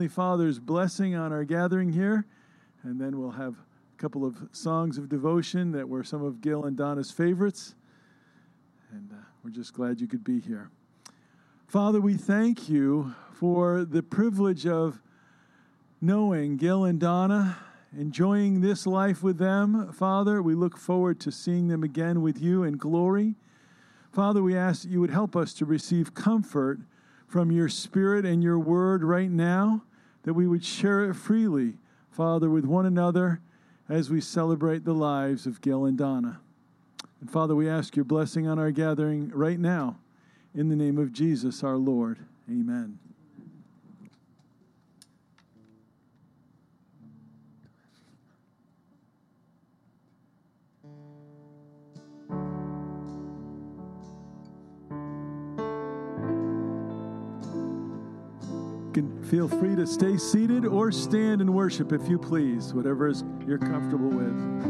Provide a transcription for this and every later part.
Father's blessing on our gathering here, and then we'll have a couple of songs of devotion that were some of Gil and Donna's favorites, and we're just glad you could be here. Father, we thank you for the privilege of knowing Gil and Donna, enjoying this life with them. Father, we look forward to seeing them again with you in glory. Father, we ask that you would help us to receive comfort from your Spirit and your word right now, that we would share it freely, Father, with one another as we celebrate the lives of Gil and Donna. And Father, we ask your blessing on our gathering right now, in the name of Jesus our Lord. Amen. You can feel free to stay seated or stand and worship if you please, whatever you're comfortable with.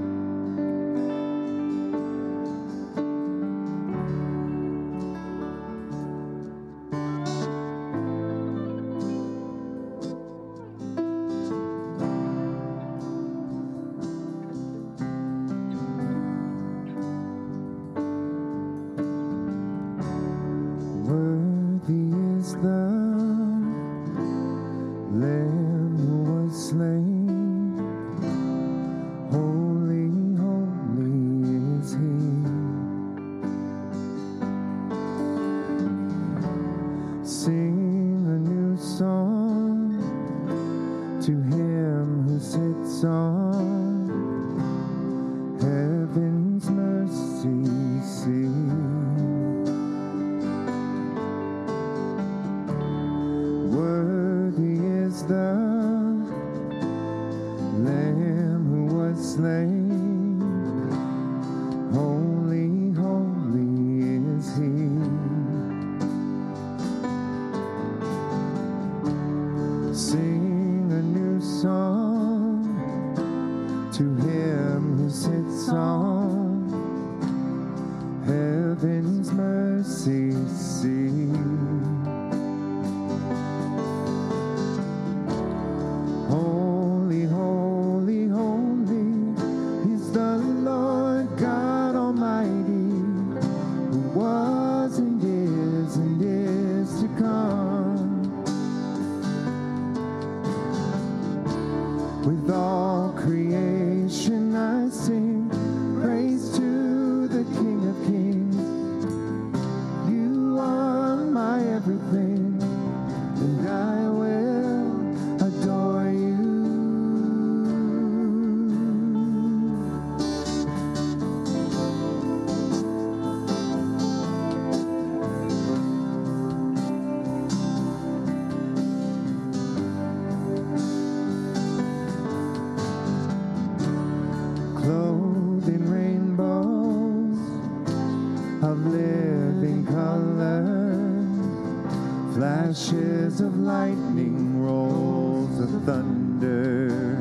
Flashes of lightning, rolls of thunder,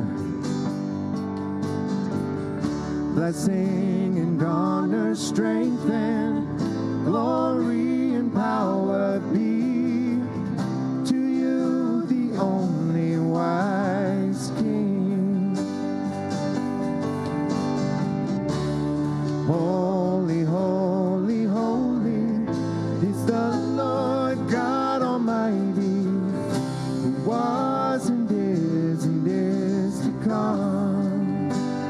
blessing and honor, strength and glory and power be to you, the only wise King. Holy, holy, holy is the Lord God Almighty, who was and is to come.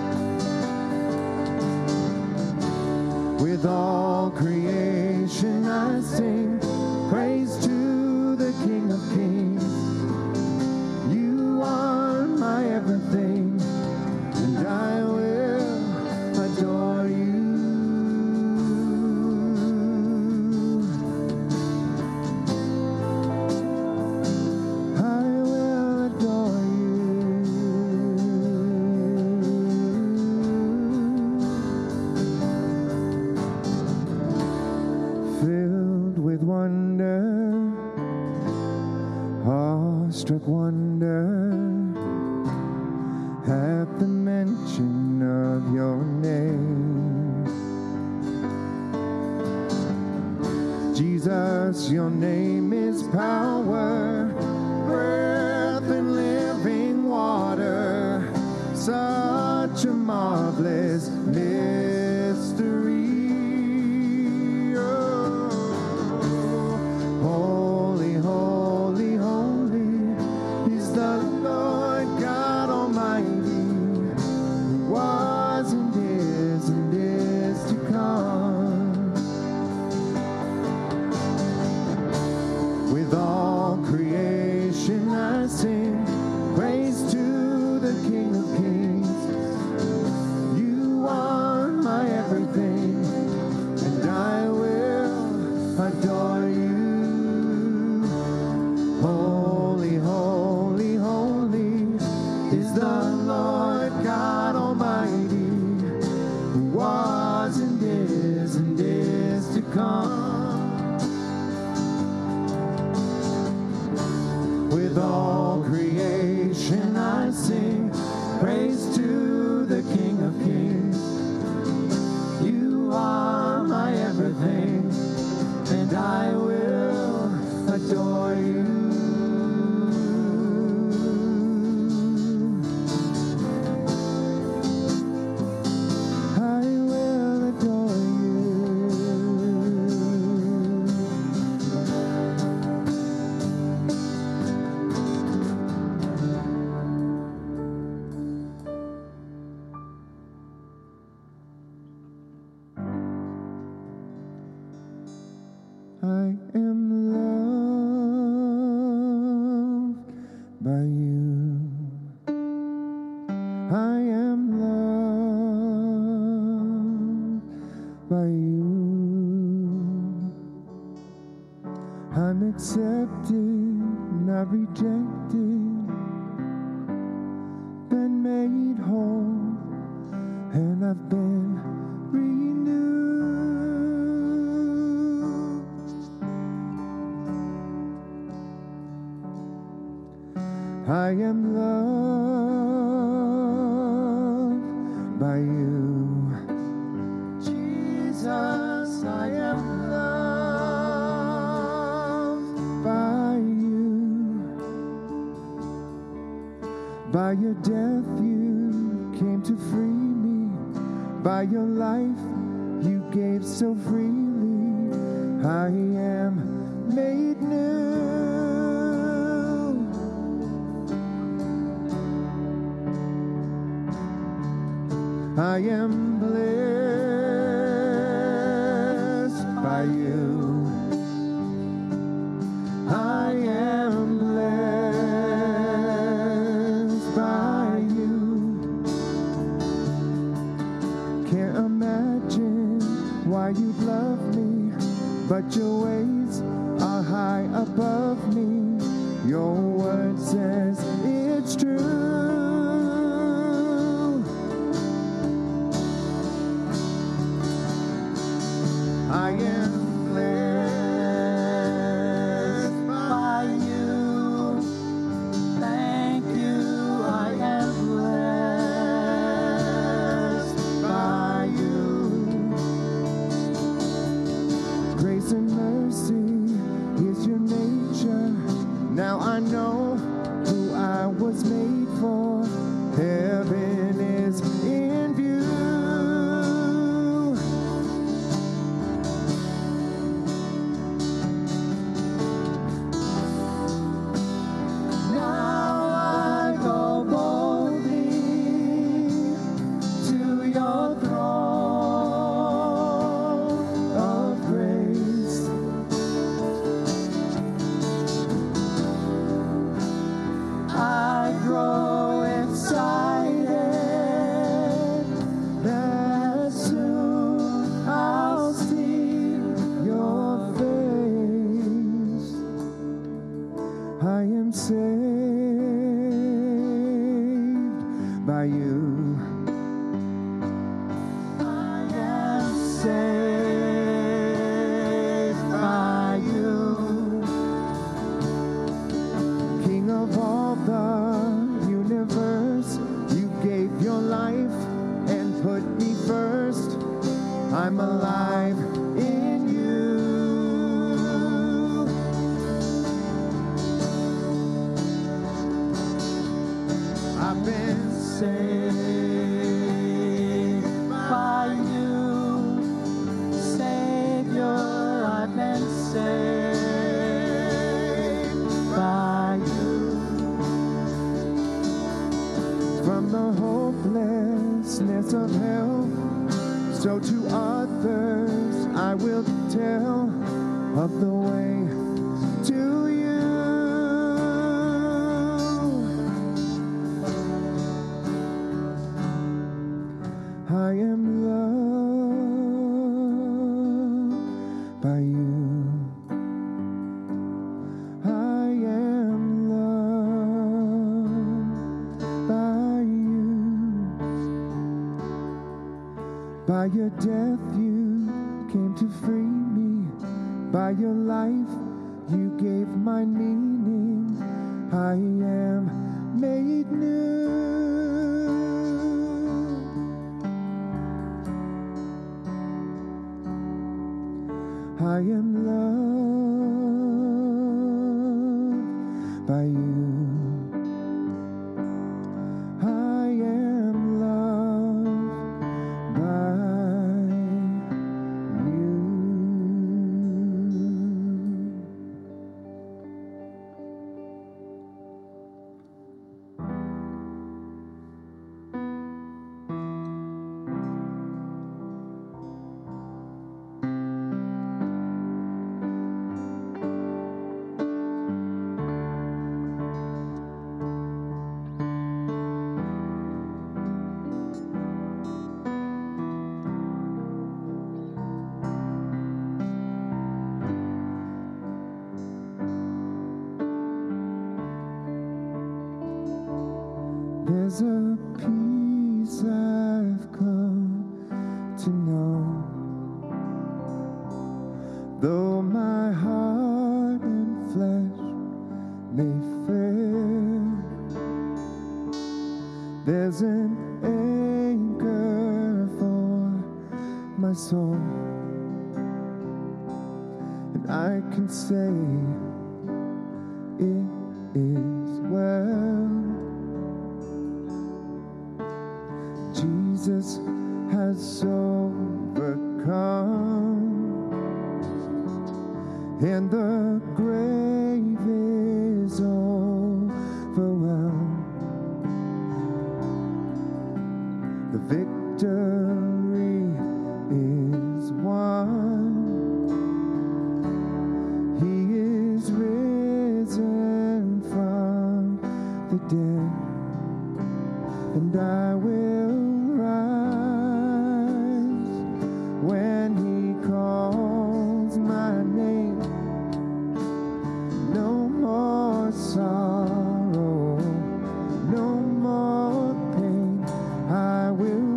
With all creation I sing praise to the King of Kings. You are my everything, and I will adore you. Awestruck wonder at the mention of your name. Jesus, your name is power, breath and sing praise to the King of Kings. You are my everything, and I will adore you. I will adore I am loved by you. I am loved by you. I'm accepted, not rejected, been made whole, and I've been renewed. I am loved by you. Jesus, I am loved by you. By your death you came to free me. By your life you gave so freely. I am made new. I am blessed by you. I am blessed by you. Can't imagine why you'd love me, but your ways are high above me. Your word says it's true. I am blessed by you. Thank you. I am blessed by you. Grace and mercy is your nature. Now I know who I was made for. Heaven is in view. I am saved by you. I am saved by you. King of all the universe, you gave your life and put me first. I'm alive in you. I've been saved by you, Savior. I've been saved by you. From the hopelessness of hell, so to others I will tell of the way to you. I am loved by you. I am loved by you. By your death you came to free me. By your life you gave my meaning. I am made new. am loved by you. I am loved by you. There's a peace I've come to know, though my heart and flesh may fail. There's an anchor for my soul, and I can say it is well. Jesus has overcome, and the grave is overwhelmed. The victory is won. He is risen from the dead, and I will when he calls my name. No more sorrow, no more pain. I will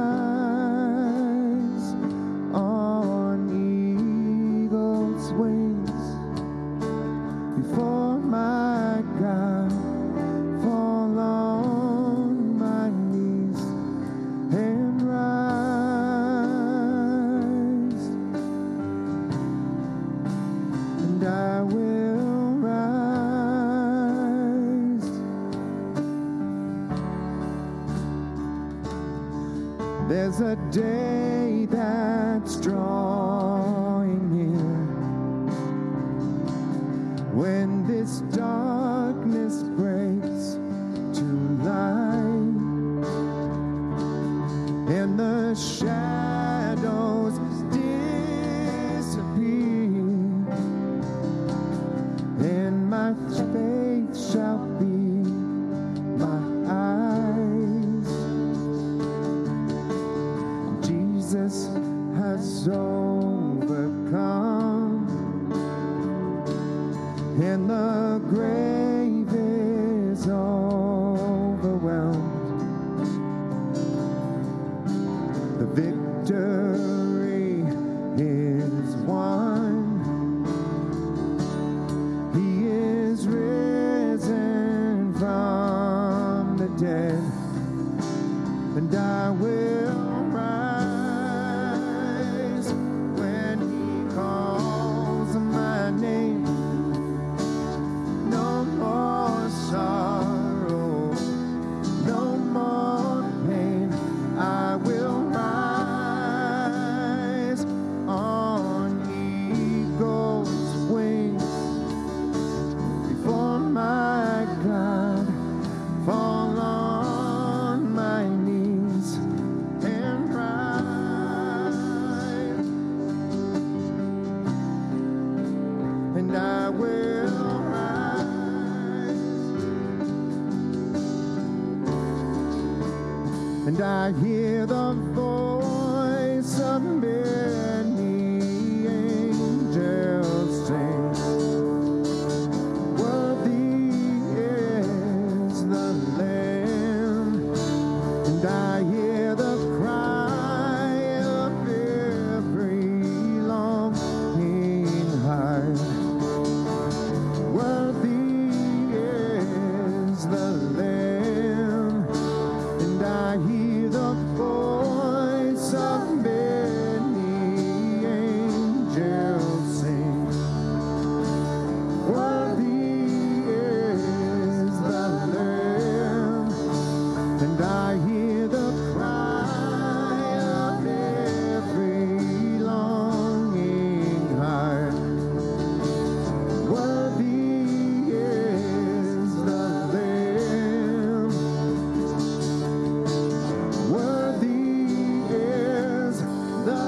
rise on eagle's wings before my God, fall on my knees and rise, and I will rise. There's a day that's drawing near when this darkness breaks to light, and the shadows disappear, and my faith shall be my eyes. Jesus has overcome, and the grave is overwhelmed. The victory is won. He is risen from the dead, and I will rise when he calls my name. No more sorrow, no more pain. I will rise on eagle's wings before my God, fall on my knees and rise, and I will rise, and I hear the voice of many angels sing, worthy is the Lamb, and I hear the cry of every longing heart, worthy is the Lamb, and I hear the voice of many and I hear the cry of every longing heart. Worthy is the Lamb. Worthy is the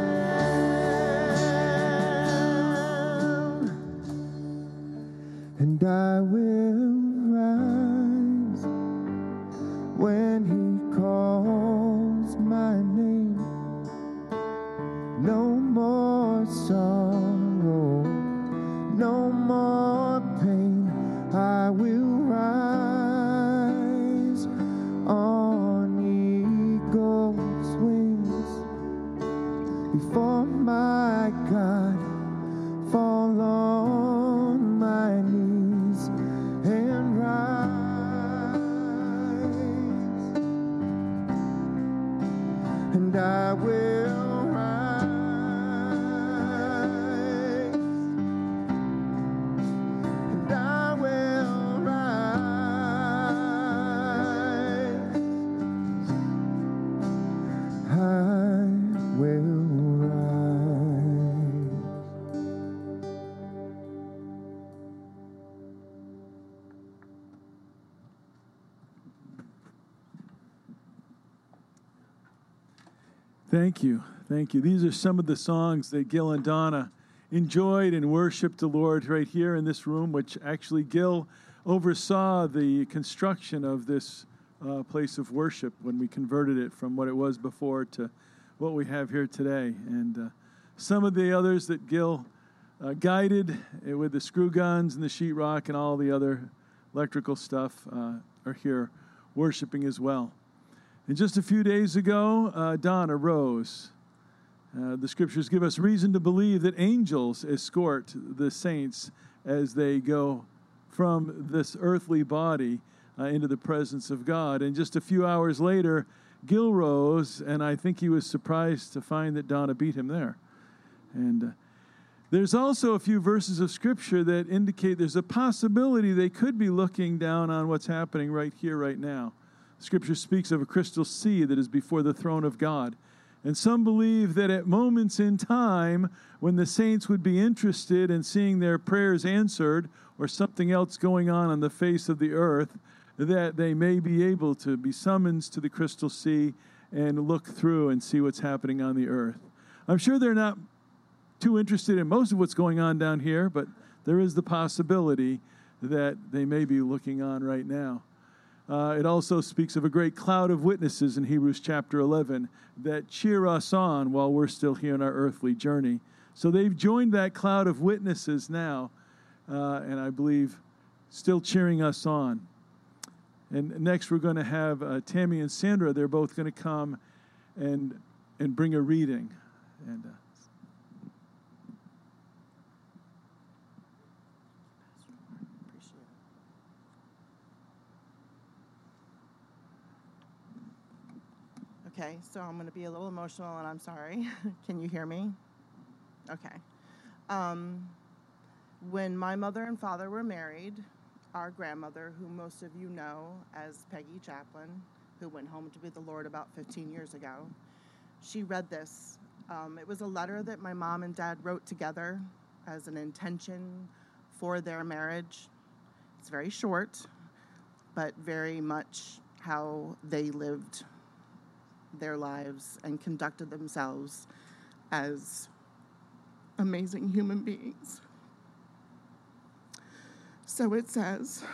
Lamb. And I will rise when he calls my name. No more sorrow, no more pain. I will rise on eagle's wings before my God, fall on my knees and rise. And I will rise. And I will rise. I will rise. Thank you. Thank you. These are some of the songs that Gil and Donna enjoyed and worshiped the Lord right here in this room, which actually Gil oversaw the construction of this place of worship when we converted it from what it was before to what we have here today. And some of the others that Gil guided with the screw guns and the sheetrock and all the other electrical stuff are here worshiping as well. And just a few days ago, Donna rose. The scriptures give us reason to believe that angels escort the saints as they go from this earthly body into the presence of God. And just a few hours later, Gil rose, and I think he was surprised to find that Donna beat him there. And there's also a few verses of Scripture that indicate there's a possibility they could be looking down on what's happening right here, right now. Scripture speaks of a crystal sea that is before the throne of God. And some believe that at moments in time when the saints would be interested in seeing their prayers answered or something else going on the face of the earth, that they may be able to be summoned to the crystal sea and look through and see what's happening on the earth. I'm sure they're not too interested in most of what's going on down here, but there is the possibility that they may be looking on right now. It also speaks of a great cloud of witnesses in Hebrews chapter 11 that cheer us on while we're still here on our earthly journey. So they've joined that cloud of witnesses now, and I believe still cheering us on. And next we're going to have Tammy and Sandra. They're both going to come and bring a reading. And Okay, so I'm going to be a little emotional, and I'm sorry. Can you hear me? Okay. When my mother and father were married, our grandmother, who most of you know as Peggy Chaplin, who went home to be with the Lord about 15 years ago, she read this. It was a letter that my mom and dad wrote together as an intention for their marriage. It's very short, but very much how they lived their lives and conducted themselves as amazing human beings. So it says,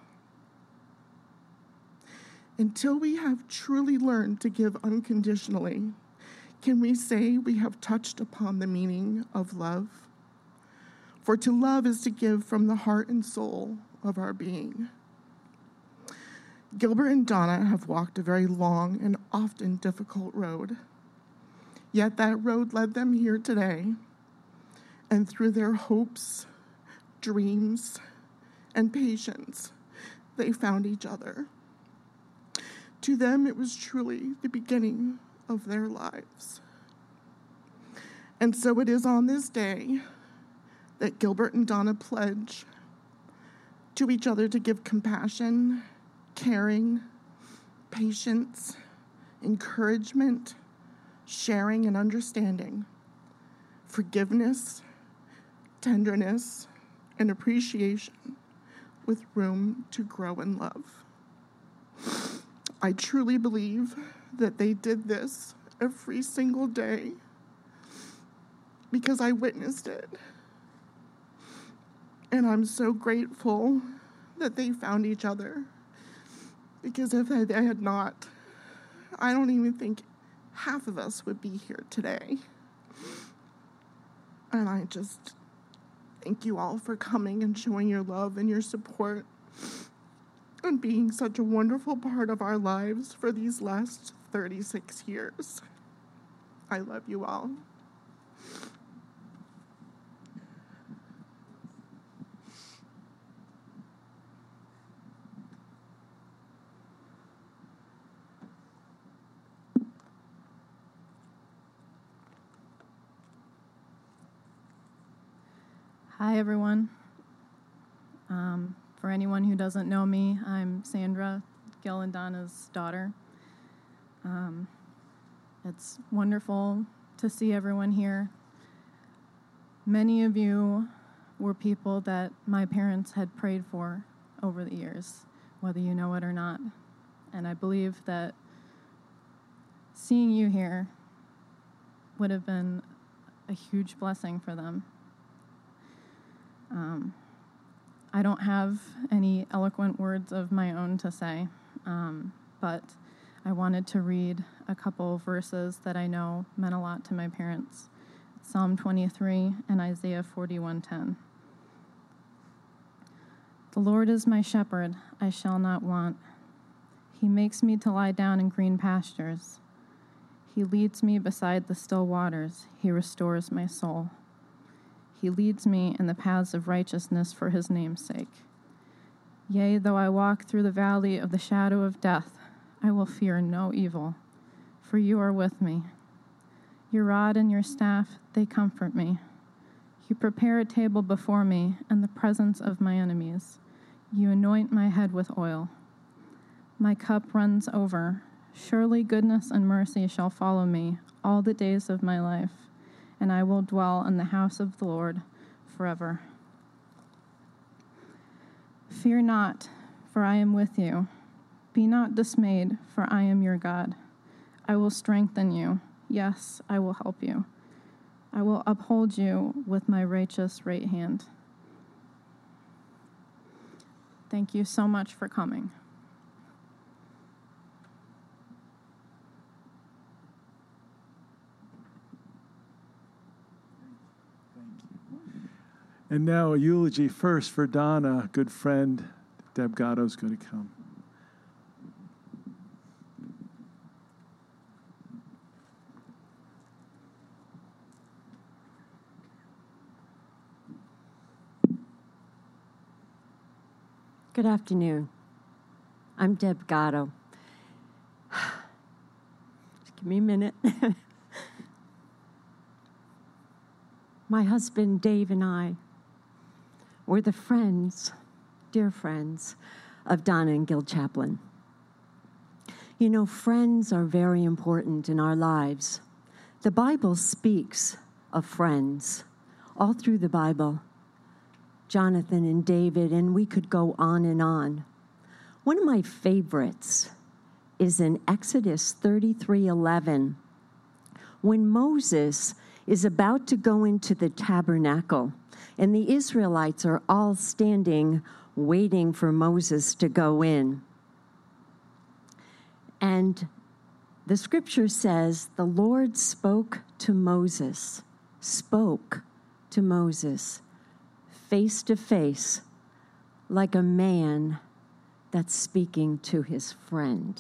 until we have truly learned to give unconditionally, can we say we have touched upon the meaning of love? For to love is to give from the heart and soul of our being. Gilbert and Donna have walked a very long and often difficult road. Yet that road led them here today, and through their hopes, dreams, and patience, they found each other. To them, it was truly the beginning of their lives. And so it is on this day that Gilbert and Donna pledge to each other to give compassion, caring, patience, encouragement, sharing and understanding, forgiveness, tenderness, and appreciation, with room to grow in love. I truly believe that they did this every single day because I witnessed it. And I'm so grateful that they found each other, because if they had not, I don't even think half of us would be here today. And I just thank you all for coming and showing your love and your support and being such a wonderful part of our lives for these last 36 years. I love you all. Hi, everyone. For anyone who doesn't know me, I'm Sandra, Gil and Donna's daughter. It's wonderful to see everyone here. Many of you were people that my parents had prayed for over the years, whether you know it or not. And I believe that seeing you here would have been a huge blessing for them. I don't have any eloquent words of my own to say, but I wanted to read a couple verses that I know meant a lot to my parents. Psalm 23 and Isaiah 41:10. The Lord is my shepherd, I shall not want. He makes me to lie down in green pastures. He leads me beside the still waters. He restores my soul. He leads me in the paths of righteousness for his name's sake. Yea, though I walk through the valley of the shadow of death, I will fear no evil, for you are with me. Your rod and your staff, they comfort me. You prepare a table before me in the presence of my enemies. You anoint my head with oil. My cup runs over. Surely goodness and mercy shall follow me all the days of my life, and I will dwell in the house of the Lord forever. Fear not, for I am with you. Be not dismayed, for I am your God. I will strengthen you. Yes, I will help you. I will uphold you with my righteous right hand. Thank you so much for coming. And now a eulogy first for Donna, good friend. Deb Gatto's going to come. Good afternoon. I'm Deb Gatto. Just give me a minute. My husband, Dave, and I were the friends, dear friends, of Donna and Gil Chaplin. You know, friends are very important in our lives. The Bible speaks of friends all through the Bible. Jonathan and David, and we could go on and on. One of my favorites is in Exodus 33:11, when Moses is about to go into the tabernacle, and the Israelites are all standing, waiting for Moses to go in. And the scripture says, the Lord spoke to Moses, face to face, like a man that's speaking to his friend.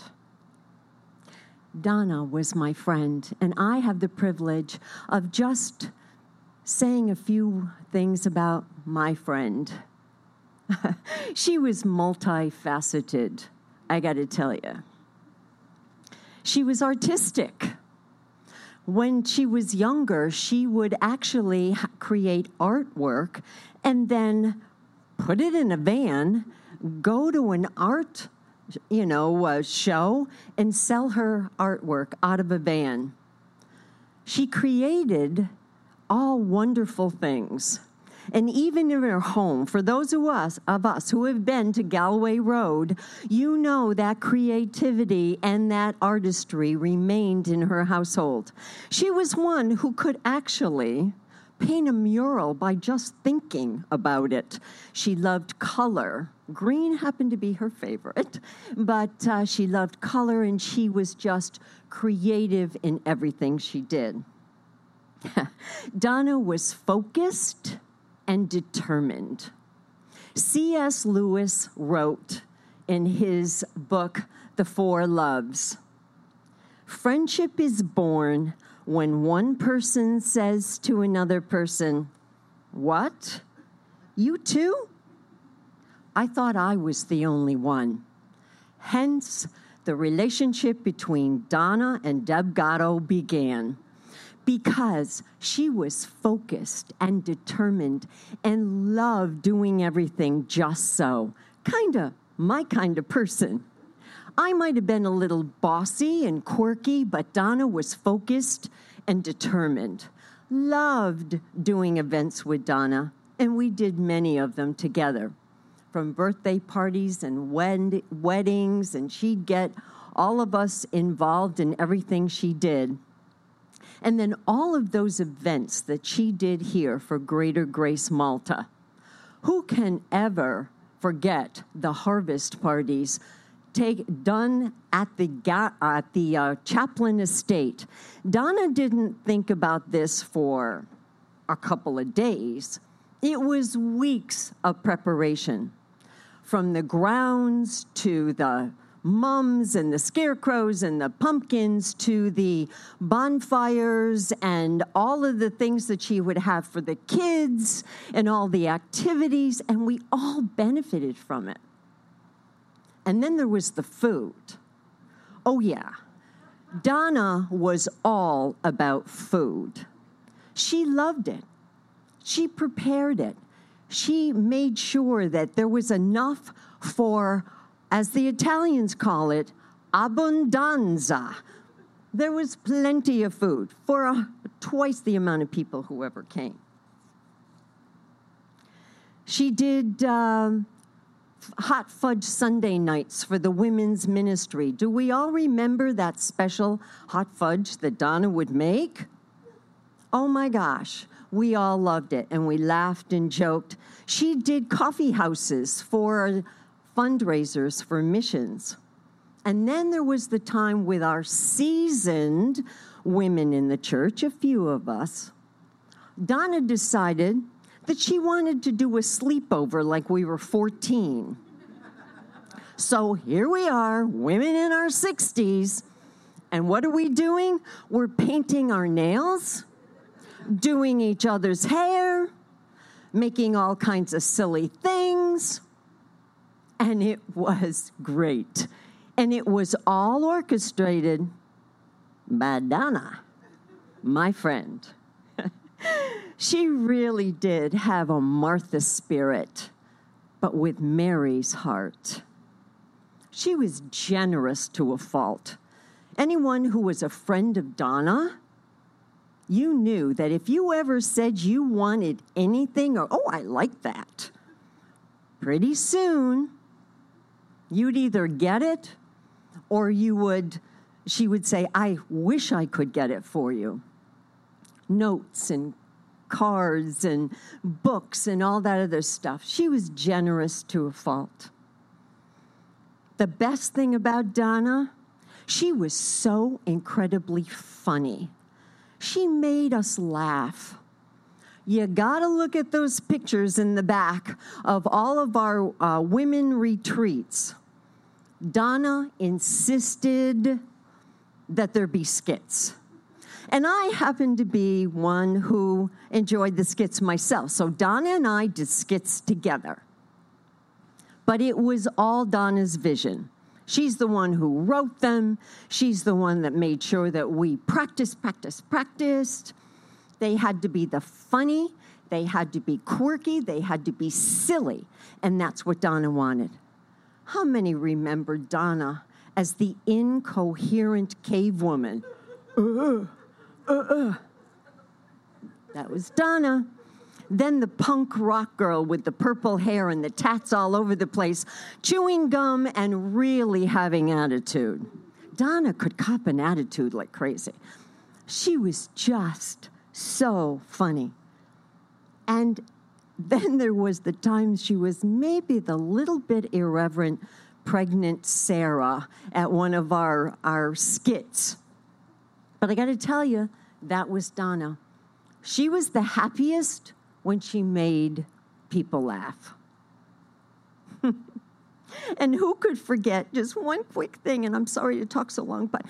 Donna was my friend, and I have the privilege of just saying a few things about my friend. She was multifaceted, I got to tell you. She was artistic. When she was younger, she would actually create artwork and then put it in a van, go to an art show and sell her artwork out of a van. She created all wonderful things. And even in her home, for those of us who have been to Galway Road, you know that creativity and that artistry remained in her household. She was one who could actually paint a mural by just thinking about it. She loved color. Green happened to be her favorite, but she loved color, and she was just creative in everything she did. Donna was focused and determined. C.S. Lewis wrote in his book, The Four Loves, "Friendship is born when one person says to another person, 'What? You too?' I thought I was the only one." Hence, the relationship between Donna and Deb Gatto began, because she was focused and determined and loved doing everything just so. My kind of person. I might have been a little bossy and quirky, but Donna was focused and determined. Loved doing events with Donna, and we did many of them together, from birthday parties and weddings, and she'd get all of us involved in everything she did. And then all of those events that she did here for Greater Grace Malta. Who can ever forget the harvest parties done at the Chaplin estate? Donna didn't think about this for a couple of days. It was weeks of preparation, from the grounds to the mums and the scarecrows and the pumpkins to the bonfires and all of the things that she would have for the kids and all the activities, and we all benefited from it. And then there was the food. Oh yeah, Donna was all about food. She loved it. She prepared it. She made sure that there was enough for, as the Italians call it, abbondanza. There was plenty of food for twice the amount of people who ever came. She did hot fudge Sunday nights for the women's ministry. Do we all remember that special hot fudge that Donna would make? Oh my gosh, we all loved it, and we laughed and joked. She did coffee houses for fundraisers for missions. And then there was the time with our seasoned women in the church, a few of us. Donna decided that she wanted to do a sleepover like we were 14. So here we are, women in our 60s, and what are we doing? We're painting our nails, doing each other's hair, making all kinds of silly things. And it was great. And it was all orchestrated by Donna, my friend. She really did have a Martha spirit, but with Mary's heart. She was generous to a fault. Anyone who was a friend of Donna, you knew that if you ever said you wanted anything, or, oh, I like that, pretty soon you'd either get it or she would say, I wish I could get it for you. Notes and cards and books and all that other stuff. She was generous to a fault. The best thing about Donna, she was so incredibly funny. She made us laugh. You gotta look at those pictures in the back of all of our women retreats. Donna insisted that there be skits. And I happen to be one who enjoyed the skits myself. So Donna and I did skits together. But it was all Donna's vision. She's the one who wrote them. She's the one that made sure that we practiced. They had to be the funny. They had to be quirky. They had to be silly. And that's what Donna wanted. How many remember Donna as the incoherent cave woman? That was Donna. Then the punk rock girl with the purple hair and the tats all over the place, chewing gum and really having attitude. Donna could cop an attitude like crazy. She was just so funny. And then there was the time she was maybe the little bit irreverent pregnant Sarah at one of our skits. But I got to tell you, that was Donna. She was the happiest when she made people laugh. And who could forget just one quick thing, and I'm sorry to talk so long, but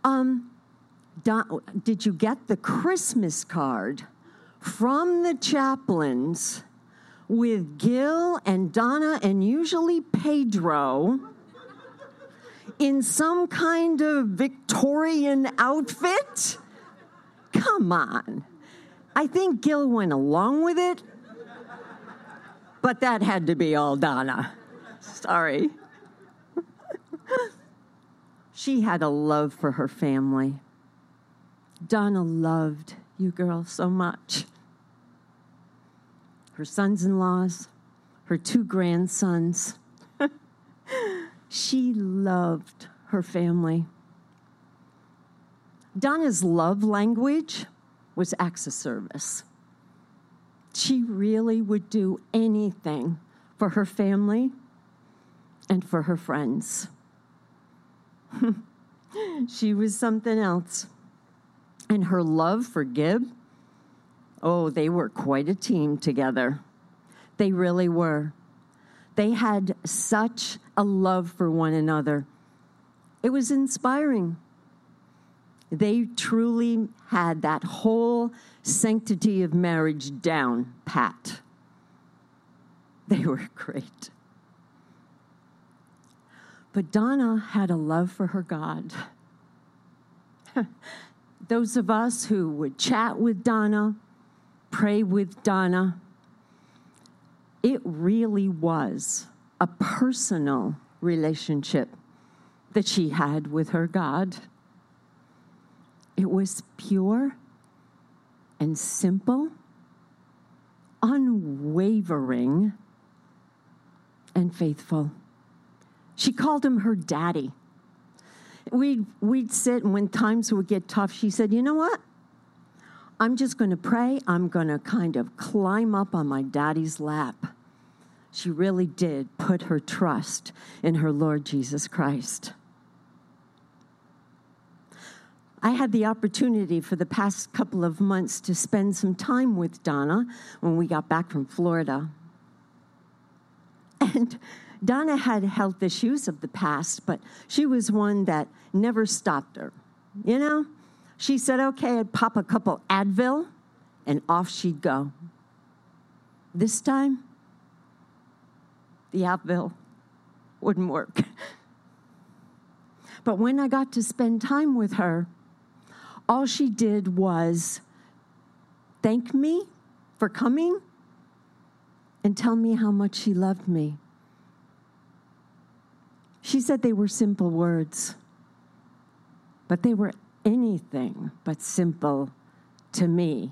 did you get the Christmas card from the Chaplins with Gil and Donna and usually Pedro in some kind of Victorian outfit? Come on. I think Gil went along with it, but that had to be all Donna. Sorry. She had a love for her family. Donna loved you girls so much. Her sons-in-laws, her 2 grandsons. She loved her family. Donna's love language was acts of service. She really would do anything for her family and for her friends. She was something else. And her love for Gib, oh, they were quite a team together. They really were. They had such a love for one another. It was inspiring. They truly had that whole sanctity of marriage down pat. They were great. But Donna had a love for her God. Those of us who would chat with Donna, pray with Donna, it really was a personal relationship that she had with her God. It was pure and simple, unwavering, and faithful. She called him her daddy. We'd sit, and when times would get tough, she said, you know what? I'm just going to pray. I'm going to kind of climb up on my daddy's lap. She really did put her trust in her Lord Jesus Christ. I had the opportunity for the past couple of months to spend some time with Donna when we got back from Florida. And Donna had health issues of the past, but she was one that never stopped her. You know, she said, okay, I'd pop a couple Advil, and off she'd go. This time, the Advil wouldn't work. But when I got to spend time with her, all she did was thank me for coming and tell me how much she loved me. She said they were simple words, but they were anything but simple to me.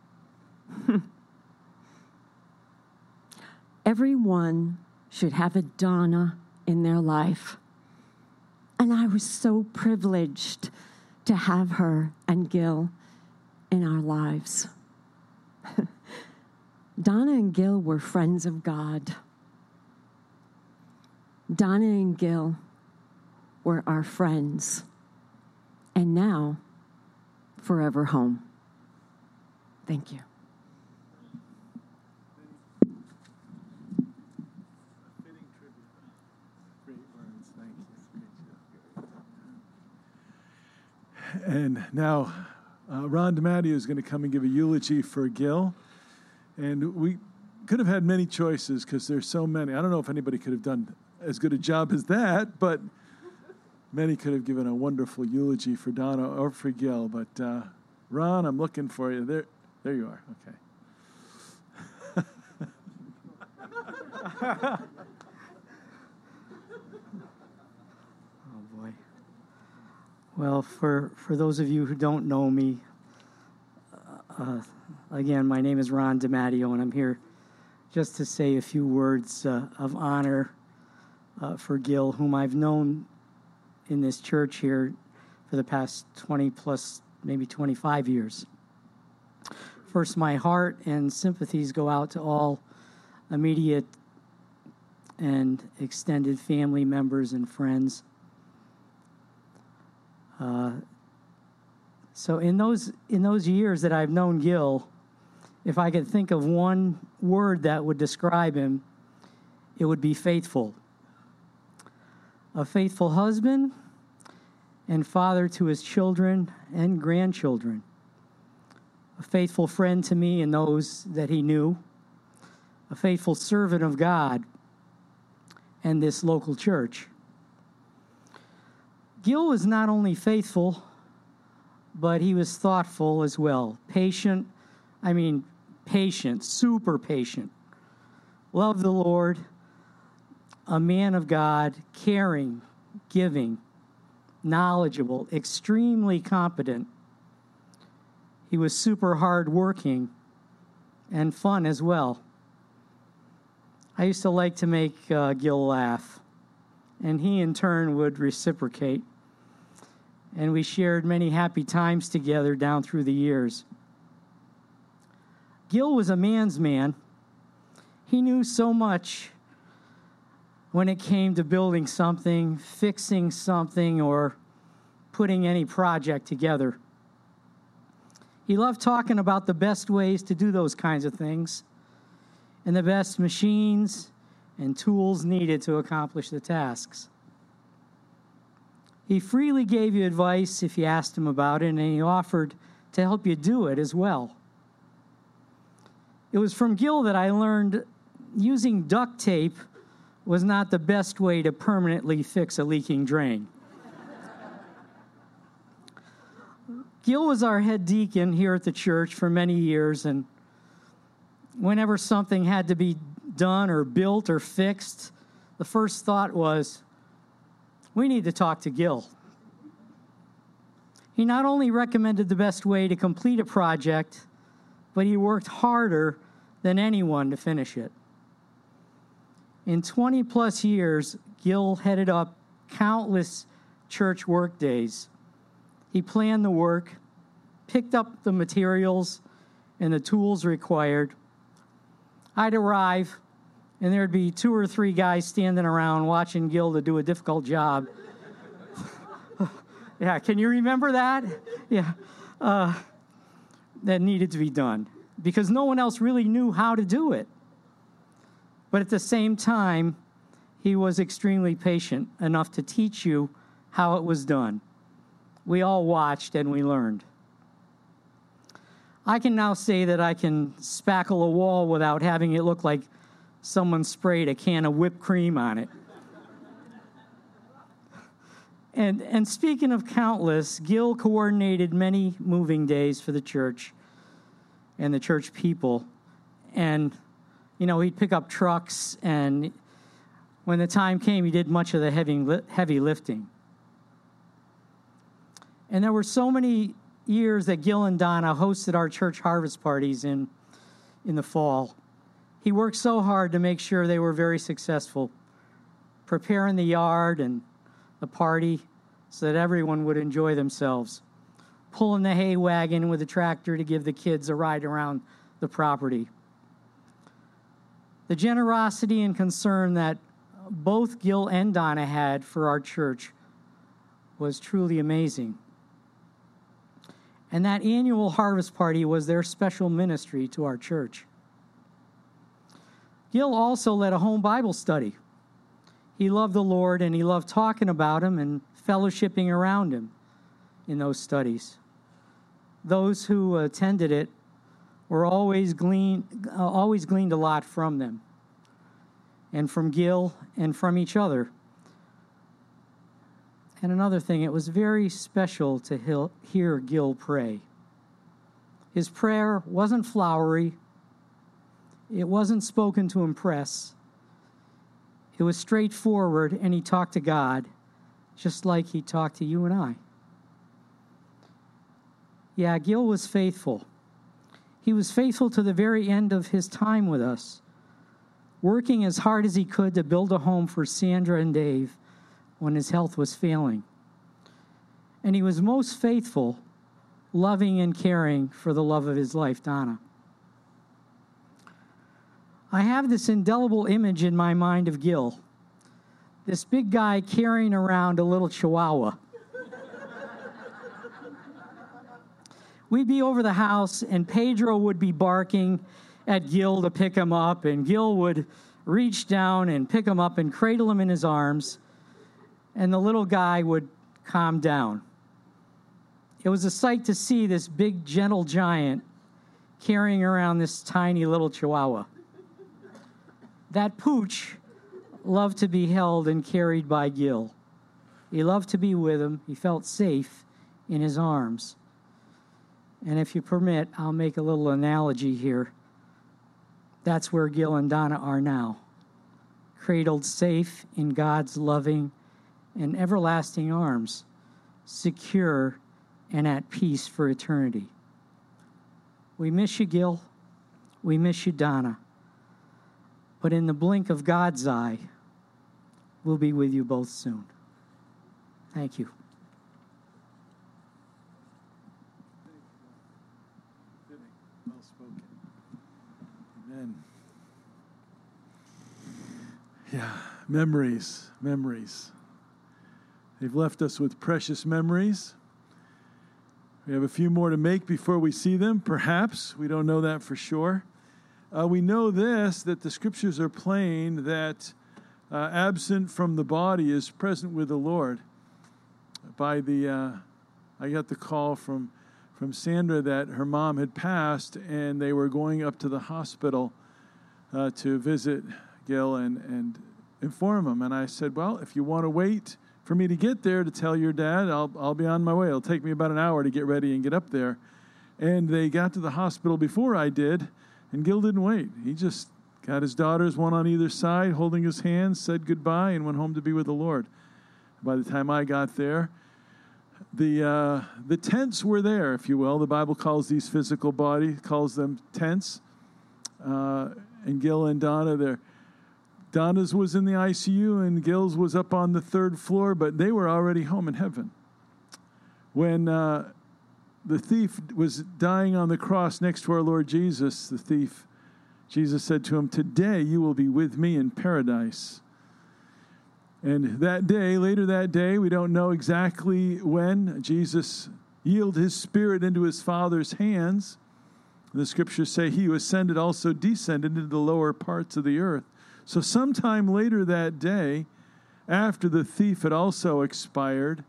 Everyone should have a Donna in their life. And I was so privileged to have her and Gil in our lives. Donna and Gil were friends of God. Donna and Gil were our friends, and now forever home. Thank you. Great words, thank you. And now, Ron DiMatteo is going to come and give a eulogy for Gil. And we could have had many choices because there's so many. I don't know if anybody could have done as good a job as that, but many could have given a wonderful eulogy for Donna or for Gil. But Ron, I'm looking for you. There you are. Okay. Oh, boy. Well, for those of you who don't know me, again, my name is Ron DiMatteo, and I'm here just to say a few words of honor for Gil, whom I've known in this church here for the past 20 plus, maybe 25 years. First, my heart and sympathies go out to all immediate and extended family members and friends. So in those years that I've known Gil, if I could think of one word that would describe him, it would be faithful. A faithful husband and father to his children and grandchildren. A faithful friend to me and those that he knew. A faithful servant of God and this local church. Gil was not only faithful, but he was thoughtful as well. Patient, super patient. Loved the Lord, a man of God, caring, giving, knowledgeable, extremely competent. He was super hardworking and fun as well. I used to like to make Gil laugh, and he in turn would reciprocate. And we shared many happy times together down through the years. Gil was a man's man. He knew so much when it came to building something, fixing something, or putting any project together. He loved talking about the best ways to do those kinds of things and the best machines and tools needed to accomplish the tasks. He freely gave you advice if you asked him about it, and he offered to help you do it as well. It was from Gil that I learned using duct tape was not the best way to permanently fix a leaking drain. Gil was our head deacon here at the church for many years, and whenever something had to be done or built or fixed, the first thought was, we need to talk to Gil. He not only recommended the best way to complete a project, but he worked harder than anyone to finish it. In 20 plus years, Gil headed up countless church work days. He planned the work, picked up the materials and the tools required. I'd arrive, and there'd be 2 or 3 guys standing around watching Gil to do a difficult job. Yeah, can you remember that? Yeah, that needed to be done because no one else really knew how to do it. But at the same time, he was extremely patient enough to teach you how it was done. We all watched and we learned. I can now say that I can spackle a wall without having it look like someone sprayed a can of whipped cream on it. And speaking of countless, Gil coordinated many moving days for the church and the church people. And, he'd pick up trucks, and when the time came, he did much of the heavy lifting. And there were so many years that Gil and Donna hosted our church harvest parties in the fall. He worked so hard to make sure they were very successful, preparing the yard and the party so that everyone would enjoy themselves, pulling the hay wagon with the tractor to give the kids a ride around the property. The generosity and concern that both Gil and Donna had for our church was truly amazing. And that annual harvest party was their special ministry to our church. Gil also led a home Bible study. He loved the Lord, and he loved talking about him and fellowshipping around him in those studies. Those who attended it were always gleaned a lot from them, and from Gil and from each other. And another thing, it was very special to hear Gil pray. His prayer wasn't flowery. It wasn't spoken to impress. It was straightforward, and he talked to God, just like he talked to you and I. Yeah, Gil was faithful. He was faithful to the very end of his time with us, working as hard as he could to build a home for Sandra and Dave when his health was failing. And he was most faithful, loving and caring for the love of his life, Donna. I have this indelible image in my mind of Gil, this big guy carrying around a little chihuahua. We'd be over the house, and Pedro would be barking at Gil to pick him up, and Gil would reach down and pick him up and cradle him in his arms, and the little guy would calm down. It was a sight to see this big, gentle giant carrying around this tiny little chihuahua. That pooch loved to be held and carried by Gil. He loved to be with him. He felt safe in his arms. And if you permit, I'll make a little analogy here. That's where Gil and Donna are now, cradled safe in God's loving and everlasting arms, secure and at peace for eternity. We miss you, Gil. We miss you, Donna. But in the blink of God's eye, we'll be with you both soon. Thank you. Well spoken. Amen. Yeah, memories. They've left us with precious memories. We have a few more to make before we see them, perhaps. We don't know that for sure. We know this, that the scriptures are plain, that absent from the body is present with the Lord. I got the call from Sandra that her mom had passed, and they were going up to the hospital to visit Gil and inform him. And I said, well, if you want to wait for me to get there to tell your dad, I'll be on my way. It'll take me about an hour to get ready and get up there. And they got to the hospital before I did, and Gil didn't wait. He just got his daughters, one on either side, holding his hands, said goodbye, and went home to be with the Lord. By the time I got there, the tents were there, if you will. The Bible calls these physical bodies, calls them tents. And Gil and Donna, Donna's was in the ICU and Gil's was up on the third floor, but they were already home in heaven. When the thief was dying on the cross next to our Lord Jesus, Jesus said to him, "Today you will be with me in paradise." And later that day, we don't know exactly when, Jesus yielded his spirit into his Father's hands. The scriptures say he who ascended also descended into the lower parts of the earth. So sometime later that day, after the thief had also expired,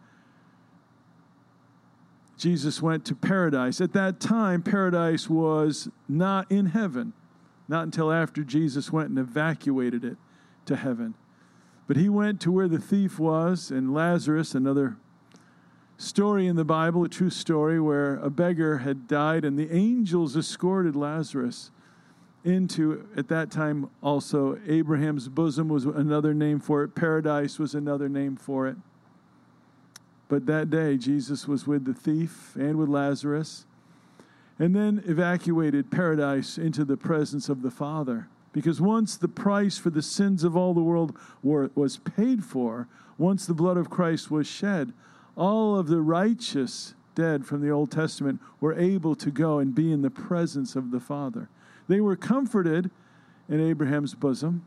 Jesus went to paradise. At that time, paradise was not in heaven, not until after Jesus went and evacuated it to heaven. But he went to where the thief was, and Lazarus, another story in the Bible, a true story, where a beggar had died, and the angels escorted Lazarus into, at that time also, Abraham's bosom was another name for it. Paradise was another name for it. But that day, Jesus was with the thief and with Lazarus, and then evacuated paradise into the presence of the Father. Because once the price for the sins of all the world was paid for, once the blood of Christ was shed, all of the righteous dead from the Old Testament were able to go and be in the presence of the Father. They were comforted in Abraham's bosom.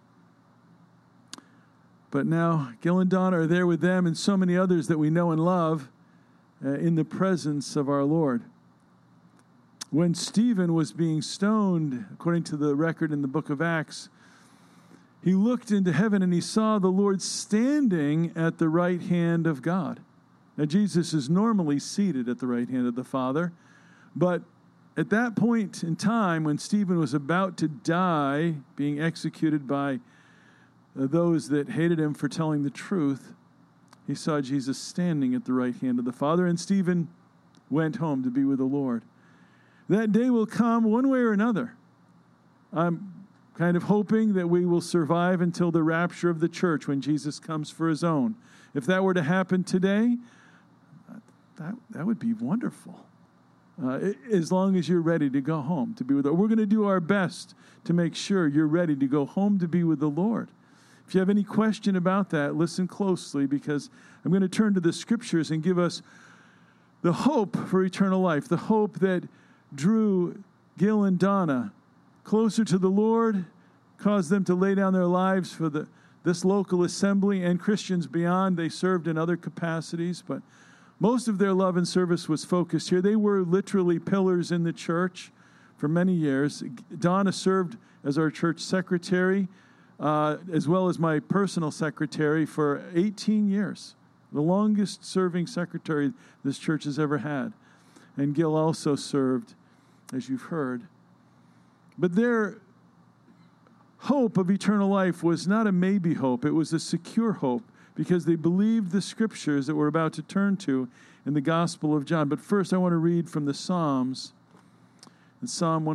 But now Gil and Donna are there with them and so many others that we know and love in the presence of our Lord. When Stephen was being stoned, according to the record in the book of Acts, he looked into heaven and he saw the Lord standing at the right hand of God. Now, Jesus is normally seated at the right hand of the Father, but at that point in time, when Stephen was about to die, being executed by those that hated him for telling the truth, he saw Jesus standing at the right hand of the Father, and Stephen went home to be with the Lord. That day will come one way or another. I'm kind of hoping that we will survive until the rapture of the church when Jesus comes for his own. if that were to happen today, that would be wonderful. As long as you're ready to go home to be with the Lord. We're going to do our best to make sure you're ready to go home to be with the Lord. If you have any question about that, listen closely, because I'm going to turn to the Scriptures and give us the hope for eternal life, the hope that drew Gil and Donna closer to the Lord, caused them to lay down their lives for this local assembly and Christians beyond. They served in other capacities, but most of their love and service was focused here. They were literally pillars in the church for many years. Donna served as our church secretary, as well as my personal secretary for 18 years, the longest serving secretary this church has ever had. And Gil also served, as you've heard. But their hope of eternal life was not a maybe hope. It was a secure hope, because they believed the Scriptures that we're about to turn to in the Gospel of John. But first, I want to read from the Psalms. In Psalm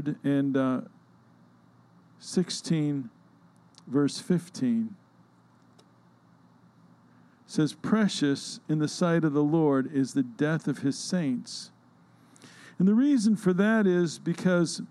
116, verse 15, it says, "Precious in the sight of the Lord is the death of his saints." And the reason for that is because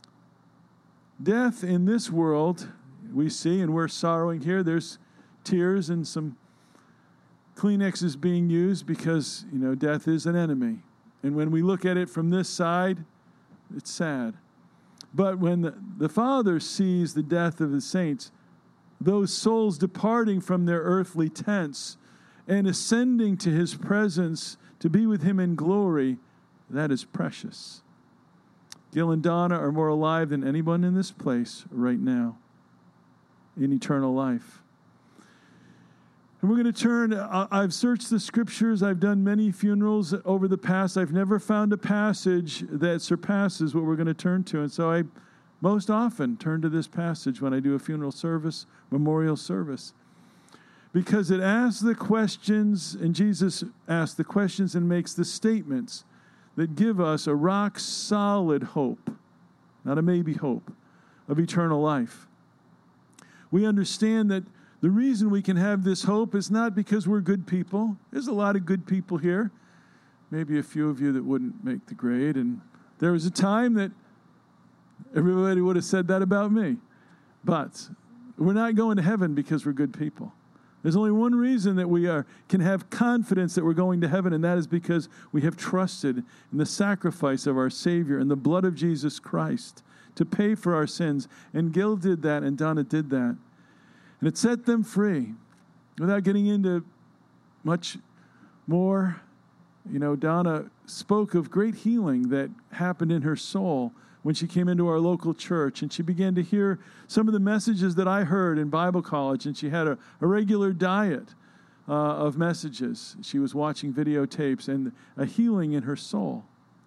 death in this world, we see, and we're sorrowing here, there's tears and some Kleenex is being used because, death is an enemy. And when we look at it from this side, it's sad. But when the Father sees the death of the saints, those souls departing from their earthly tents and ascending to his presence to be with him in glory, that is precious. Gil and Donna are more alive than anyone in this place right now in eternal life. And we're going to turn, I've searched the Scriptures, I've done many funerals over the past. I've never found a passage that surpasses what we're going to turn to. And so I most often turn to this passage when I do a funeral service, memorial service, because it asks the questions, and Jesus asks the questions and makes the statements that give us a rock-solid hope, not a maybe hope, of eternal life. We understand that the reason we can have this hope is not because we're good people. There's a lot of good people here. Maybe a few of you that wouldn't make the grade. And there was a time that everybody would have said that about me. But we're not going to heaven because we're good people. There's only one reason that we can have confidence that we're going to heaven, and that is because we have trusted in the sacrifice of our Savior and the blood of Jesus Christ to pay for our sins. And Gil did that, and Donna did that. And it set them free. Without getting into much more, Donna spoke of great healing that happened in her soul when she came into our local church, and she began to hear some of the messages that I heard in Bible college, and she had a regular diet of messages. She was watching videotapes, and a healing in her soul.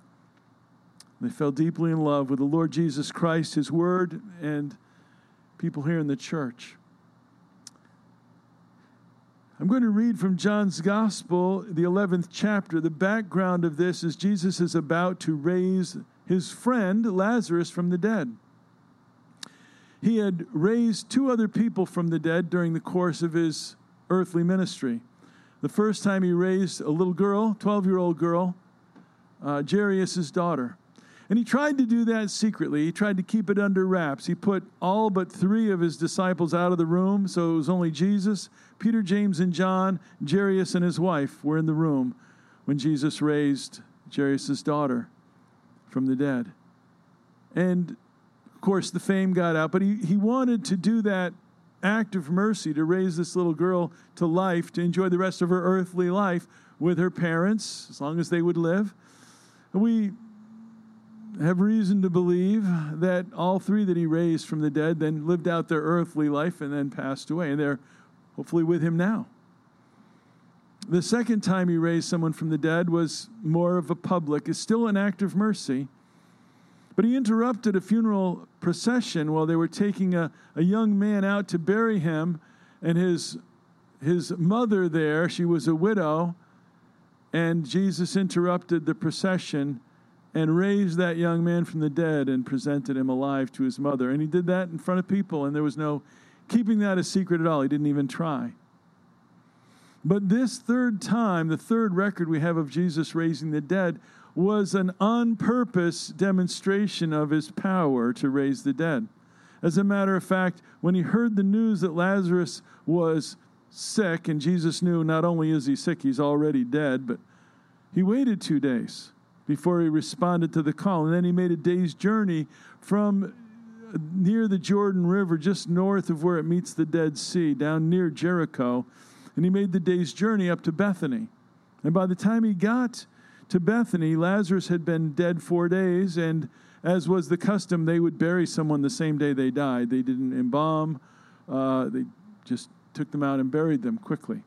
They fell deeply in love with the Lord Jesus Christ, His Word, and people here in the church. I'm going to read from John's Gospel, the 11th chapter. The background of this is Jesus is about to raise his friend Lazarus from the dead. He had raised two other people from the dead during the course of his earthly ministry. The first time he raised a little girl, 12-year-old girl, Jairus' daughter. And he tried to do that secretly. He tried to keep it under wraps. He put all but 3 of his disciples out of the room, so it was only Jesus, Peter, James, and John. Jairus and his wife were in the room when Jesus raised Jairus' daughter from the dead. And, of course, the fame got out, but he wanted to do that act of mercy to raise this little girl to life, to enjoy the rest of her earthly life with her parents, as long as they would live. And we have reason to believe that all 3 that he raised from the dead then lived out their earthly life and then passed away. And they're hopefully with him now. The second time he raised someone from the dead was more of a public. It's still an act of mercy. But he interrupted a funeral procession while they were taking a young man out to bury him. And his mother there, she was a widow. And Jesus interrupted the procession and raised that young man from the dead and presented him alive to his mother. And he did that in front of people, and there was no keeping that a secret at all. He didn't even try. But this third time, the third record we have of Jesus raising the dead, was an on-purpose demonstration of his power to raise the dead. As a matter of fact, when he heard the news that Lazarus was sick, and Jesus knew not only is he sick, he's already dead, but he waited 2 days before he responded to the call. And then he made a day's journey from near the Jordan River, just north of where it meets the Dead Sea, down near Jericho. And he made the day's journey up to Bethany. And by the time he got to Bethany, Lazarus had been dead 4 days, and as was the custom, they would bury someone the same day they died. They didn't embalm. They just took them out and buried them quickly.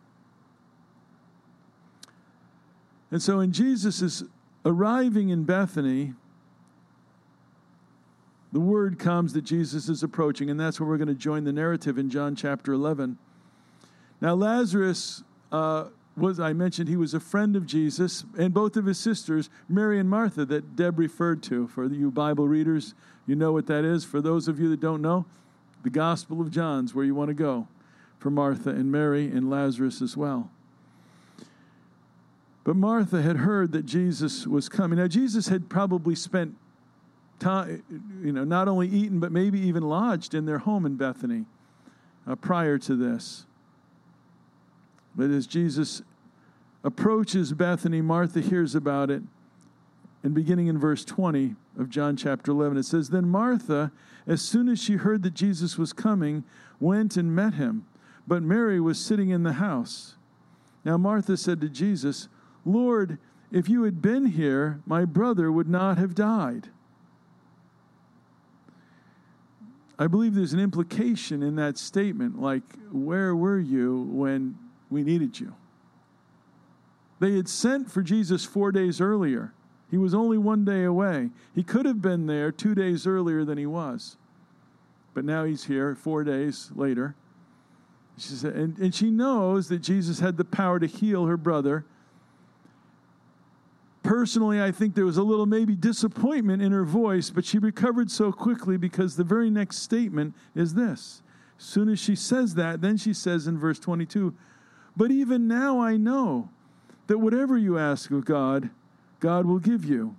And so in Jesus' arriving in Bethany, the word comes that Jesus is approaching, and that's where we're going to join the narrative in John chapter 11. Now Lazarus I mentioned he was a friend of Jesus, and both of his sisters, Mary and Martha, that Deb referred to. For you Bible readers, you know what that is. For those of you that don't know, the Gospel of John's where you want to go for Martha and Mary and Lazarus as well. But Martha had heard that Jesus was coming. Now, Jesus had probably spent time, not only eaten, but maybe even lodged in their home in Bethany prior to this. But as Jesus approaches Bethany, Martha hears about it. And beginning in verse 20 of John chapter 11, it says, Then Martha, as soon as she heard that Jesus was coming, went and met him. But Mary was sitting in the house. Now Martha said to Jesus, Lord, if you had been here, my brother would not have died. I believe there's an implication in that statement, like, where were you when we needed you? They had sent for Jesus 4 days earlier. He was only 1 day away. He could have been there 2 days earlier than he was. But now he's here 4 days later. She said, and she knows that Jesus had the power to heal her brother. Personally, I think there was a little maybe disappointment in her voice, but she recovered so quickly because the very next statement is this. As soon as she says that, then she says in verse 22, But even now I know that whatever you ask of God, God will give you.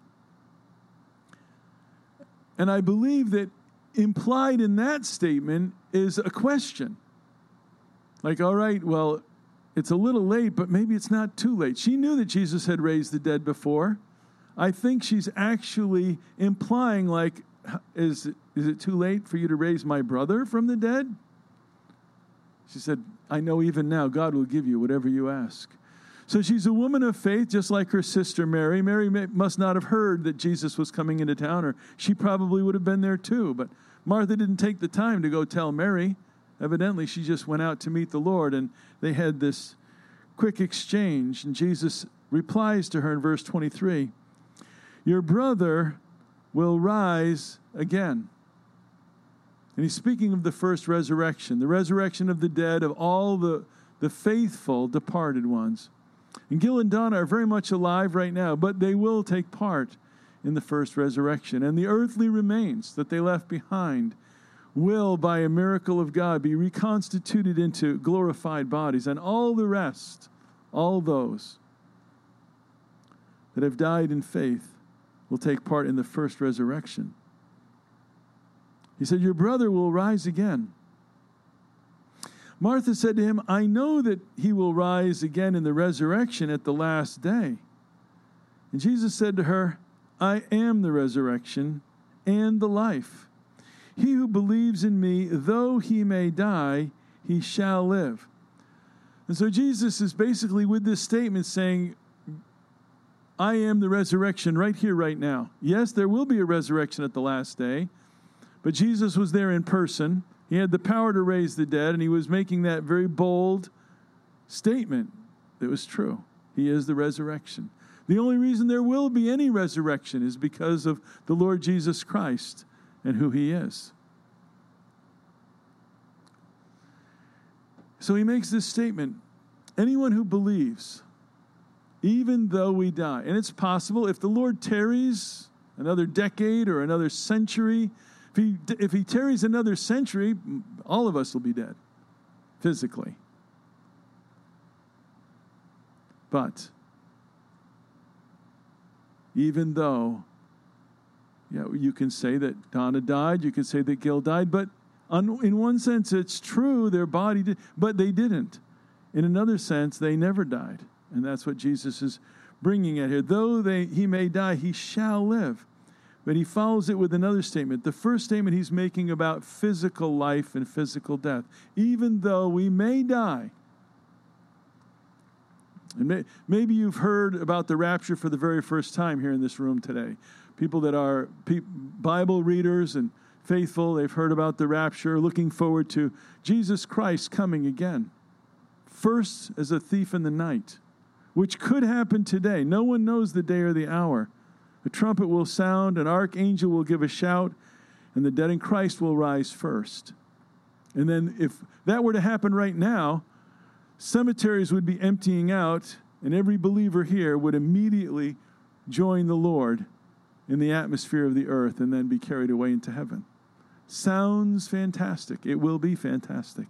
And I believe that implied in that statement is a question. Like, all right, well, it's a little late, but maybe it's not too late. She knew that Jesus had raised the dead before. I think she's actually implying, like, is it too late for you to raise my brother from the dead? She said, I know even now God will give you whatever you ask. So she's a woman of faith, just like her sister Mary. Mary must not have heard that Jesus was coming into town, or she probably would have been there too. But Martha didn't take the time to go tell Mary. Evidently, she just went out to meet the Lord, and they had this quick exchange. And Jesus replies to her in verse 23, Your brother will rise again. And he's speaking of the first resurrection, the resurrection of the dead, of all the faithful departed ones. And Gil and Donna are very much alive right now, but they will take part in the first resurrection. And the earthly remains that they left behind will, by a miracle of God, be reconstituted into glorified bodies. And all the rest, all those that have died in faith, will take part in the first resurrection. He said, Your brother will rise again. Martha said to him, I know that he will rise again in the resurrection at the last day. And Jesus said to her, I am the resurrection and the life. He who believes in me, though he may die, he shall live. And so Jesus is basically with this statement saying, I am the resurrection right here, right now. Yes, there will be a resurrection at the last day, but Jesus was there in person. He had the power to raise the dead, and he was making that very bold statement that was true. He is the resurrection. The only reason there will be any resurrection is because of the Lord Jesus Christ and who he is. So he makes this statement, anyone who believes, even though we die, and it's possible if the Lord tarries another decade or another century, if he tarries another century, all of us will be dead, physically. But even though, you can say that Donna died, you can say that Gil died, but in one sense it's true, their body did, but they didn't. In another sense, they never died. And that's what Jesus is bringing at here. Though he may die, he shall live. But he follows it with another statement. The first statement he's making about physical life and physical death. Even though we may die. And maybe you've heard about the rapture for the very first time here in this room today. People that are Bible readers and faithful, they've heard about the rapture, looking forward to Jesus Christ coming again. First as a thief in the night, which could happen today. No one knows the day or the hour. A trumpet will sound, an archangel will give a shout, and the dead in Christ will rise first. And then if that were to happen right now, cemeteries would be emptying out, and every believer here would immediately join the Lord in the atmosphere of the earth and then be carried away into heaven. Sounds fantastic. It will be fantastic.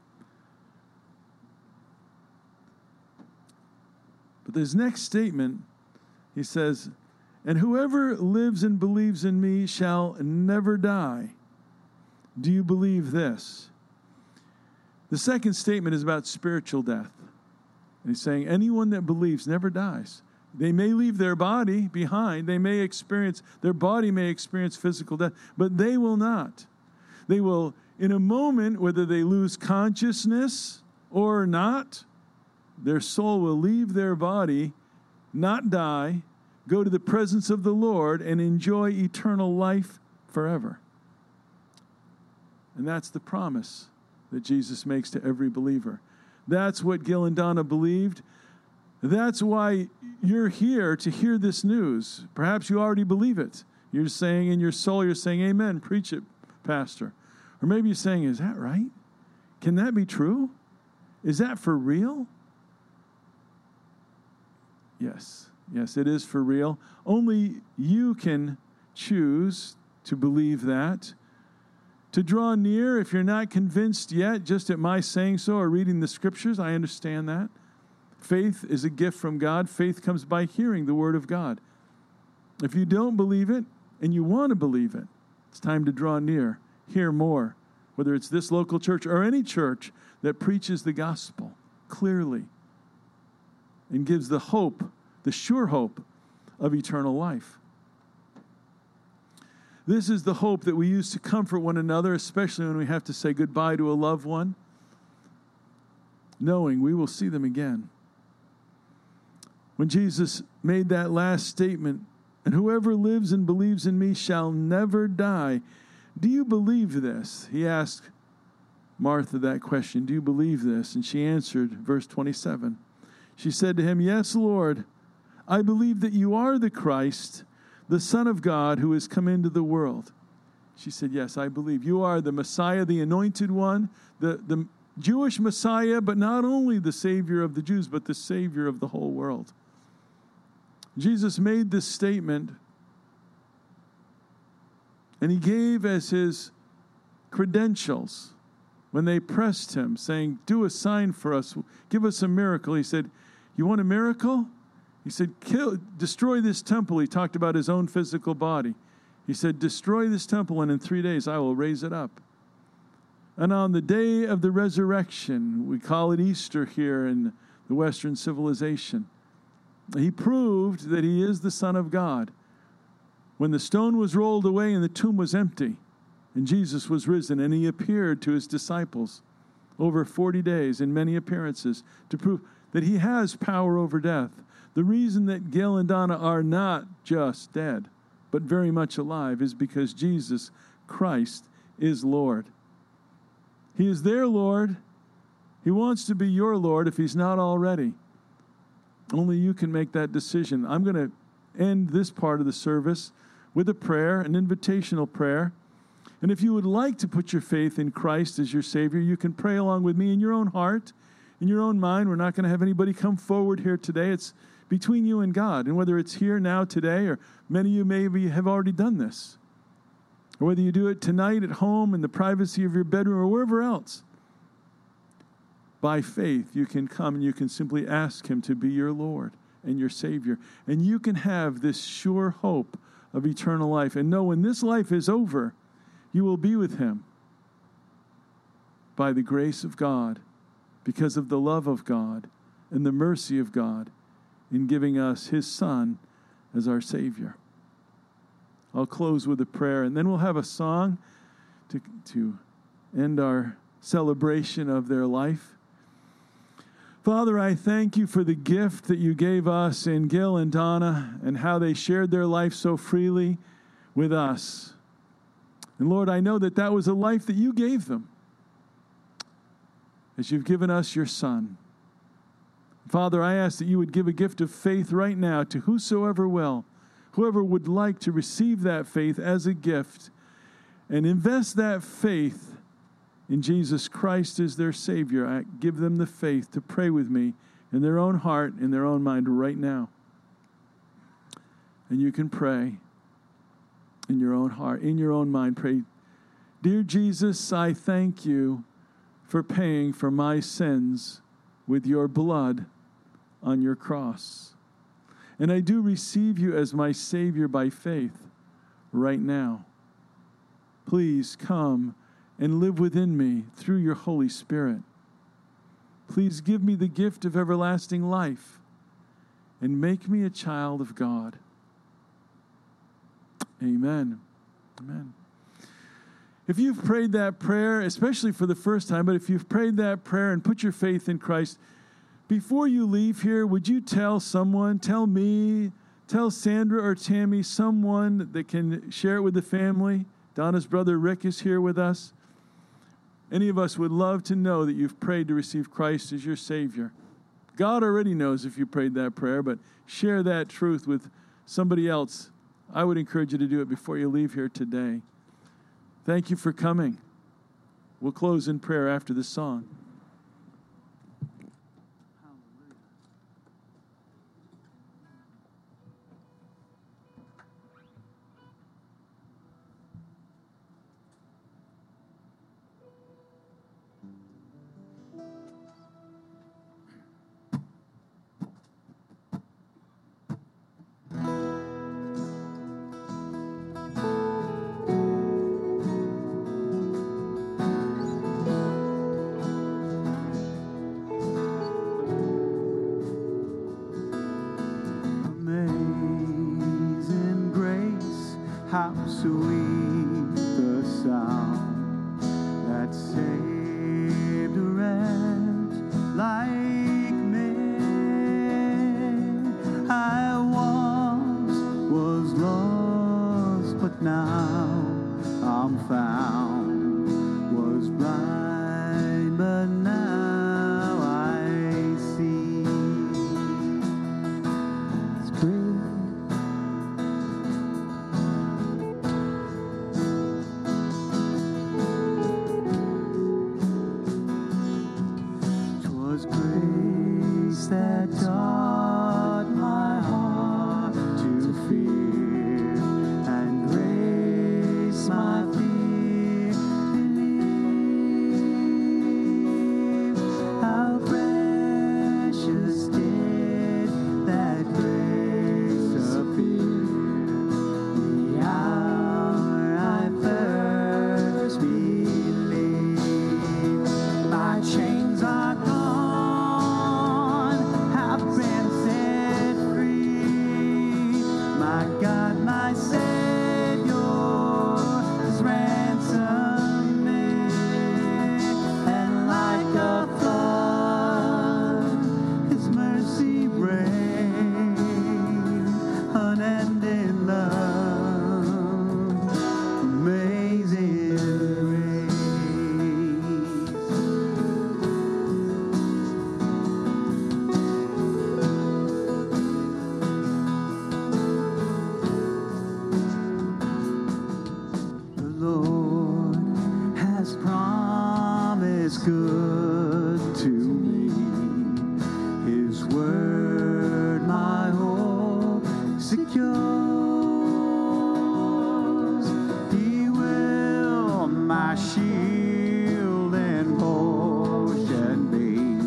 But this next statement, he says, and whoever lives and believes in me shall never die. Do you believe this? The second statement is about spiritual death. And he's saying anyone that believes never dies. They may leave their body behind. Their body may experience physical death, but they will not. They will, in a moment, whether they lose consciousness or not, their soul will leave their body, not die, go to the presence of the Lord, and enjoy eternal life forever. And that's the promise that Jesus makes to every believer. That's what Gil and Donna believed. That's why you're here to hear this news. Perhaps you already believe it. You're saying in your soul, you're saying, amen, preach it, Pastor. Or maybe you're saying, is that right? Can that be true? Is that for real? Yes, it is for real. Only you can choose to believe that. To draw near, if you're not convinced yet, just at my saying so or reading the scriptures, I understand that. Faith is a gift from God. Faith comes by hearing the word of God. If you don't believe it and you want to believe it, it's time to draw near, hear more, whether it's this local church or any church that preaches the gospel clearly and gives the hope, the sure hope of eternal life. This is the hope that we use to comfort one another, especially when we have to say goodbye to a loved one, knowing we will see them again. When Jesus made that last statement, and whoever lives and believes in me shall never die, do you believe this? He asked Martha that question, do you believe this? And she answered, verse 27. She said to him, yes, Lord, I believe that you are the Christ, the Son of God who has come into the world. She said, yes, I believe. You are the Messiah, the anointed one, the Jewish Messiah, but not only the Savior of the Jews, but the Savior of the whole world. Jesus made this statement, and he gave as his credentials when they pressed him, saying, do a sign for us, give us a miracle. He said, you want a miracle? He said, destroy this temple. He talked about his own physical body. He said, destroy this temple, and in 3 days I will raise it up. And on the day of the resurrection, we call it Easter here in the Western civilization, he proved that he is the Son of God. When the stone was rolled away and the tomb was empty, and Jesus was risen, and he appeared to his disciples over 40 days in many appearances to prove that he has power over death. The reason that Gil and Donna are not just dead, but very much alive, is because Jesus Christ is Lord. He is their Lord. He wants to be your Lord if he's not already. Only you can make that decision. I'm going to end this part of the service with a prayer, an invitational prayer. And if you would like to put your faith in Christ as your Savior, you can pray along with me in your own heart, in your own mind. We're not going to have anybody come forward here today. It's between you and God. And whether it's here now today, or many of you maybe have already done this, or whether you do it tonight at home in the privacy of your bedroom or wherever else, by faith, you can come and you can simply ask him to be your Lord and your Savior. And you can have this sure hope of eternal life. And know when this life is over, you will be with him by the grace of God, because of the love of God and the mercy of God in giving us his Son as our Savior. I'll close with a prayer, and then we'll have a song to end our celebration of their life. Father, I thank you for the gift that you gave us in Gil and Donna and how they shared their life so freely with us. And Lord, I know that that was a life that you gave them as you've given us your Son. Father, I ask that you would give a gift of faith right now to whosoever will, whoever would like to receive that faith as a gift and invest that faith in Jesus Christ as their Savior. I give them the faith to pray with me in their own heart, in their own mind right now. And you can pray in your own heart, in your own mind. Pray, dear Jesus, I thank you for paying for my sins with your blood on your cross. And I do receive you as my Savior by faith right now. Please come and live within me through your Holy Spirit. Please give me the gift of everlasting life and make me a child of God. Amen. Amen. If you've prayed that prayer, especially for the first time, but if you've prayed that prayer and put your faith in Christ, before you leave here, would you tell someone, tell me, tell Sandra or Tammy, someone that can share it with the family? Donna's brother Rick is here with us. Any of us would love to know that you've prayed to receive Christ as your Savior. God already knows if you prayed that prayer, but share that truth with somebody else. I would encourage you to do it before you leave here today. Thank you for coming. We'll close in prayer after this song. How sweet the sound that saved a wretch like me. I once was lost, but now I'm found. Was blind, but now I see. It's great. 'Twas grace that taught my heart to fear, and grace my fear believe. How precious did that grace appear, the hour I first believed. My chains are gone, have been set free. My God, my Savior has ransomed me, and like a flood, His mercy rained, unending love, amazing grace. The Lord has promised good to me. His word my hope secures. He will my shield and portion be.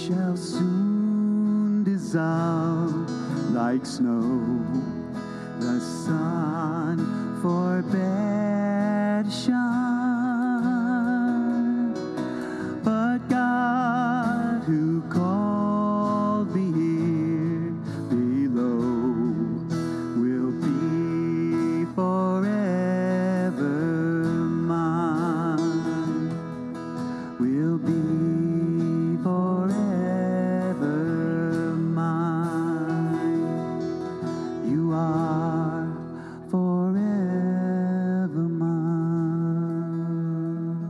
shall soon dissolve like snow. The sun forbade to shine, but God who called me here below will be forever mine, will be forever mine. You are forever mine.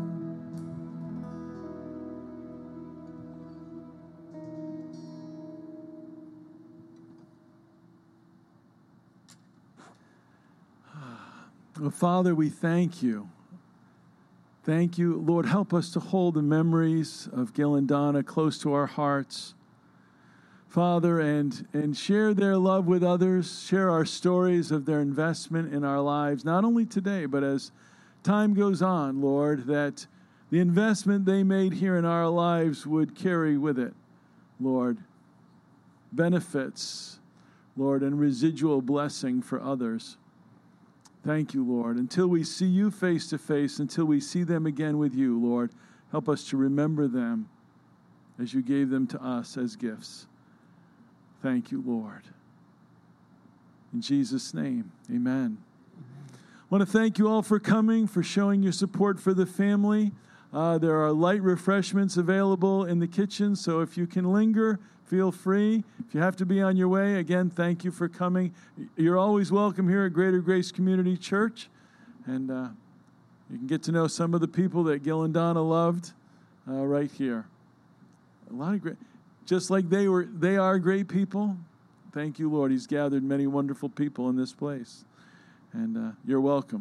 Well, Father, we thank you. Thank you. Lord, help us to hold the memories of Gil and Donna close to our hearts. Father, and share their love with others, share our stories of their investment in our lives, not only today, but as time goes on, Lord, that the investment they made here in our lives would carry with it, Lord, benefits, Lord, and residual blessing for others. Thank you, Lord. Until we see you face to face, until we see them again with you, Lord, help us to remember them as you gave them to us as gifts. Thank you, Lord. In Jesus' name, amen. I want to thank you all for coming, for showing your support for the family. There are light refreshments available in the kitchen, so if you can linger, feel free. If you have to be on your way, again, thank you for coming. You're always welcome here at Greater Grace Community Church, and you can get to know some of the people that Gil and Donna loved right here. A lot of great, just like they are great people. Thank you, Lord. He's gathered many wonderful people in this place, and you're welcome.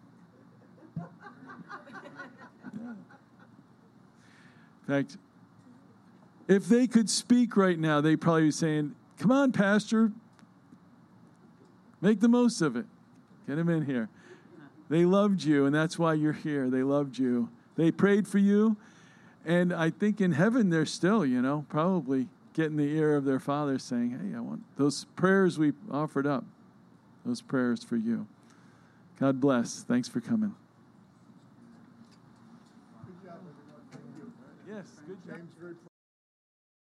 In fact, if they could speak right now, they'd probably be saying, "Come on, Pastor, make the most of it. Get them in here." They loved you, and that's why you're here. They loved you. They prayed for you, and I think in heaven they're still, probably getting the ear of their Father saying, "Hey, I want those prayers we offered up, those prayers for you." God bless. Thanks for coming. Good job, everyone. Thank you. Yes, good job.